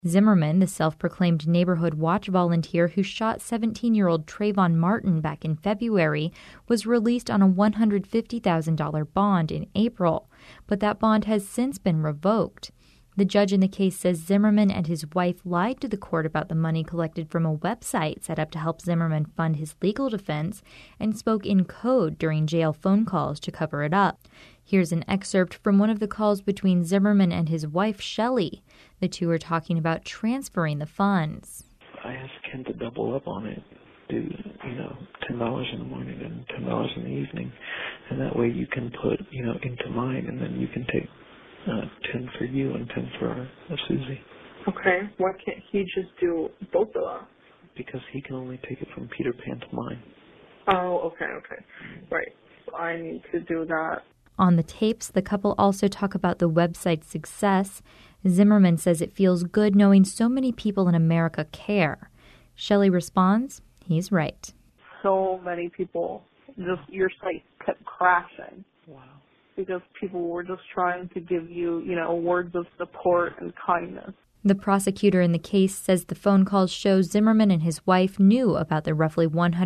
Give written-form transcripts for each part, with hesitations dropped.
Zimmerman, the self-proclaimed neighborhood watch volunteer who shot 17-year-old Trayvon Martin back in February, was released on a $150,000 bond in April, but that bond has since been revoked. The judge in the case says Zimmerman and his wife lied to the court about the money collected from a website set up to help Zimmerman fund his legal defense and spoke in code during jail phone calls to cover it up. Here's an excerpt from one of the calls between Zimmerman and his wife, Shelley. The two are talking about transferring the funds. I asked Ken to double up on it, do, $10 in the morning and $10 in the evening, and that way you can put, into mine, and then you can take 10 for you and 10 for Susie. Okay. Why can't he just do both of them? Because he can only take it from Peter Pan to mine. Oh, okay. Right. So I need to do that. On the tapes, the couple also talk about the website's success. Zimmerman says it feels good knowing so many people in America care. Shelley responds, he's right. So many people, your site kept crashing. Wow. Because people were just trying to give you, words of support and kindness. The prosecutor in the case says the phone calls show Zimmerman and his wife knew about the roughly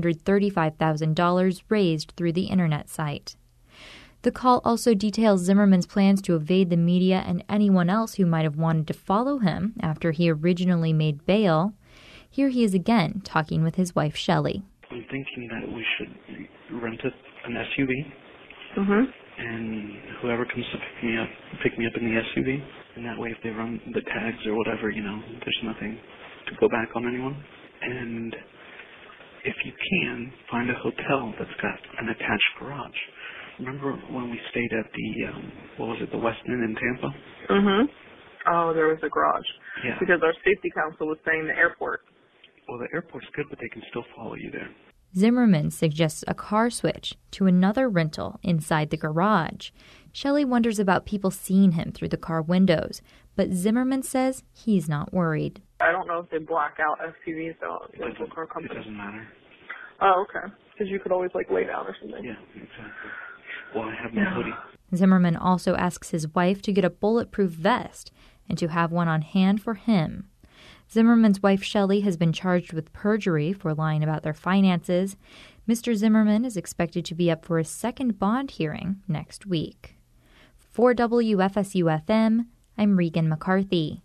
$135,000 raised through the internet site. The call also details Zimmerman's plans to evade the media and anyone else who might have wanted to follow him after he originally made bail. Here he is again, talking with his wife, Shelley. I'm thinking that we should rent an SUV. Mm-hmm. And whoever comes to pick me up in the SUV. And that way if they run the tags or whatever, there's nothing to go back on anyone. And if you can, find a hotel that's got an attached garage. Remember when we stayed at the West Inn in Tampa? Mm-hmm. Oh, there was a garage. Yeah. Because our safety council was saying the airport. Well, the airport's good, but they can still follow you there. Zimmerman suggests a car switch to another rental inside the garage. Shelley wonders about people seeing him through the car windows, but Zimmerman says he's not worried. I don't know if they black out SUVs though. Rental car company. It doesn't matter. Oh, okay. Because you could always lay down or something. Yeah, exactly. Well, I have my hoodie. Zimmerman also asks his wife to get a bulletproof vest and to have one on hand for him. Zimmerman's wife, Shelley, has been charged with perjury for lying about their finances. Mr. Zimmerman is expected to be up for a second bond hearing next week. For WFSU-FM, I'm Regan McCarthy.